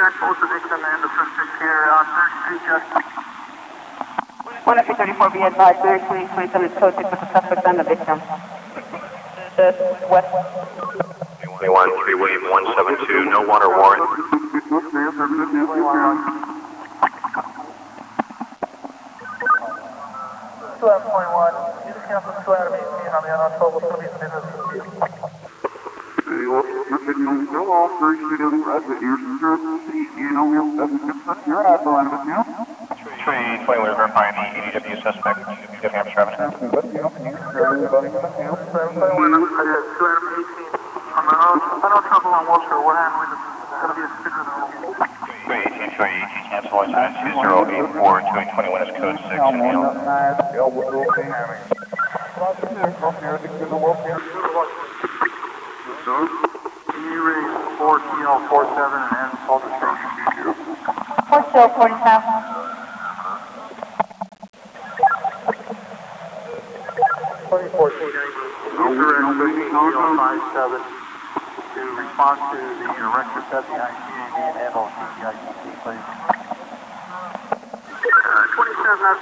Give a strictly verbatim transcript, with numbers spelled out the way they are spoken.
contact both the victim and the suspect here on third Street, just. one F thirty-four, be advised, third Street, twenty-seven is code six with the suspect and the victim. The west. twenty-one, three William one seven two, no water warrant. two M twenty-one, you just cancel two out of eighteen on the unauthorized police business. three twenty-one, verifying the E D W suspect, New Hampshire Avenue. seven twenty-one, I said two out of eighteen on the unauthorized trouble on Wilshire. What happened with the, it's going to be a sticker. three eighteen, three eighteen, cancel license at two zero eight four, two eight twenty-one is code six. Can you raise four T L forty-seven and end Salter Street? four T L forty-seven. twenty fourteen, indirect thirteen T L fifty-seven to respond to the arrest at the I C A D and handle C I C C, please. Uh, twenty-seven,